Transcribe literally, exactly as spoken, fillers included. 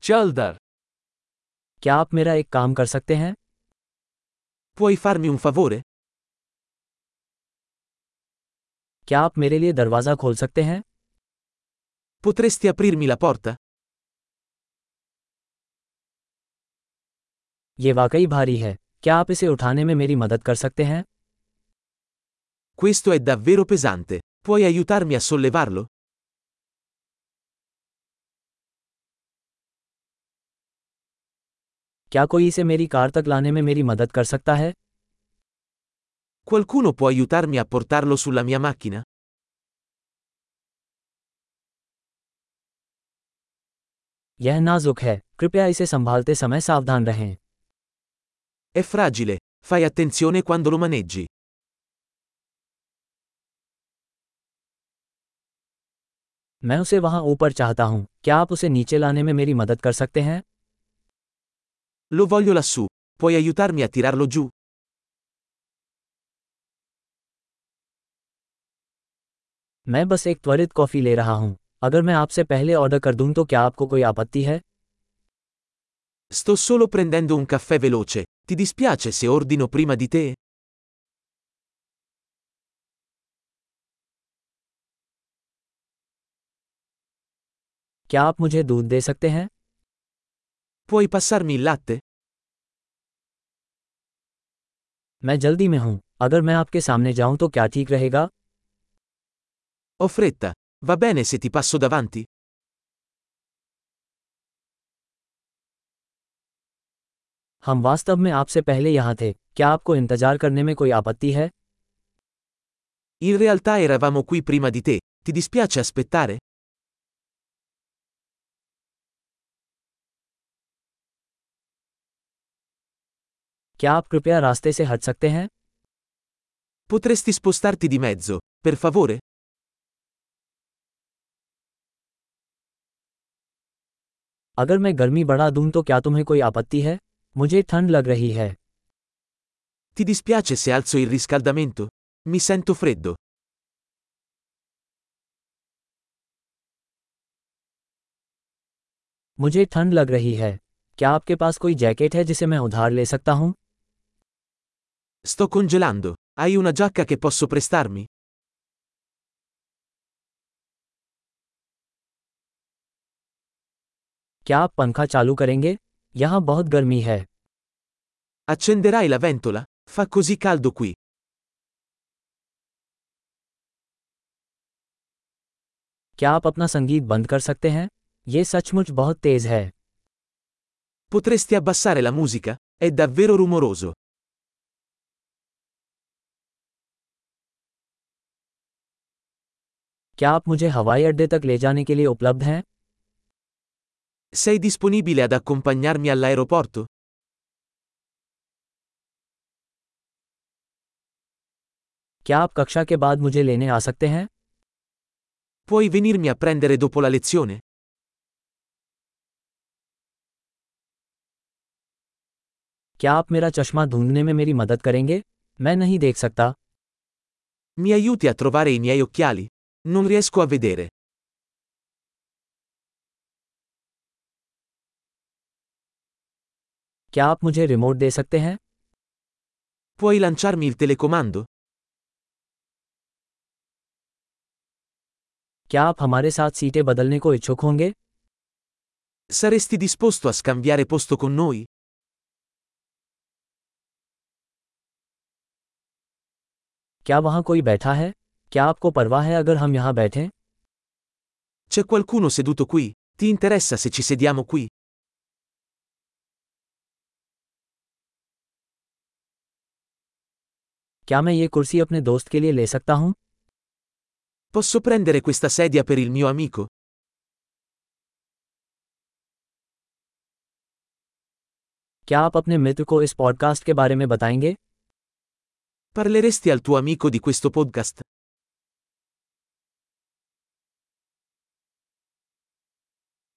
चल दर। क्या आप मेरा एक काम कर सकते हैं? Puoi farmi un favore? क्या आप मेरे लिए दरवाज़ा खोल सकते हैं? Potresti aprirmi la porta? ये वाकई भारी है। क्या आप इसे उठाने में मेरी मदद कर सकते हैं? Questo è davvero pesante. Puoi aiutarmi a sollevarlo? क्या कोई इसे मेरी कार तक लाने में मेरी मदद कर सकता है? Qualcuno può aiutarmi a portarlo sulla mia macchina? यह नाजुक है, कृपया इसे संभालते समय सावधान रहें। È fragile. Fai attenzione quando lo maneggi. मैं उसे वहां ऊपर चाहता हूं। क्या आप उसे नीचे लाने में मेरी मदद कर सकते हैं? Lo voglio lassù. Puoi aiutarmi a tirarlo giù? मैं बस एक त्वरित कॉफी ले रहा हूं। अगर मैं आपसे पहले ऑर्डर कर दूं तो क्या आपको कोई आपत्ति है? Sto solo prendendo un caffè veloce. Ti dispiace se ordino prima di te? क्या आप मुझे दूध दे सकते हैं? Puoi passarmi il latte? मैं जल्दी में हूं। अगर मैं आपके सामने जाऊं तो क्या ठीक रहेगा? Ho fretta. Va bene se ti passo davanti? हम वास्तव में आपसे पहले यहां थे। क्या आपको इंतजार करने में कोई आपत्ति है? In realtà eravamo qui prima di te. Ti dispiace aspettare? क्या आप कृपया रास्ते से हट सकते हैं? Potresti spostarti di mezzo, per favore? अगर मैं गर्मी बढ़ा दूं तो क्या तुम्हें कोई आपत्ति है? मुझे ठंड लग रही है। Ti dispiace se alzo il riscaldamento? Mi sento freddo. मुझे ठंड लग रही है। क्या आपके पास कोई जैकेट है जिसे मैं उधार ले सकता हूं? Sto congelando. Hai una giacca che posso prestarmi? क्या आप पंखा चालू करेंगे? यहां बहुत गर्मी है। Accenderai la ventola? Fa così caldo qui. क्या आप अपना संगीत बंद कर सकते हैं? ये सचमुच बहुत तेज है। Potresti abbassare la musica? È davvero rumoroso. क्या आप मुझे हवाई अड्डे तक ले जाने के लिए उपलब्ध हैं? Sei disponibile ad accompagnarmi all'aeroporto? क्या आप कक्षा के बाद मुझे लेने आ सकते हैं? Puoi venirmi a prendere dopo la lezione? क्या आप मेरा चश्मा ढूंढने में मेरी मदद करेंगे? मैं नहीं देख सकता। Mi aiuti a trovare i miei occhiali? Non riesco a vedere. क्या आप मुझे रिमोट दे सकते हैं? Puoi lanciarmi il telecomando? क्या आप हमारे साथ सीटें बदलने को इच्छुक होंगे? Saresti disposto a scambiare posto con noi? क्या वहां कोई बैठा है? क्या आपको परवाह है अगर हम यहां बैठें? C'è qualcuno seduto qui? Ti interessa se ci sediamo qui? क्या मैं ये कुर्सी अपने दोस्त के लिए ले सकता हूं? Posso prendere questa sedia per il mio amico? क्या आप अपने मित्र को इस पॉडकास्ट के बारे में बताएंगे? Parleresti al tuo amico di questo podcast?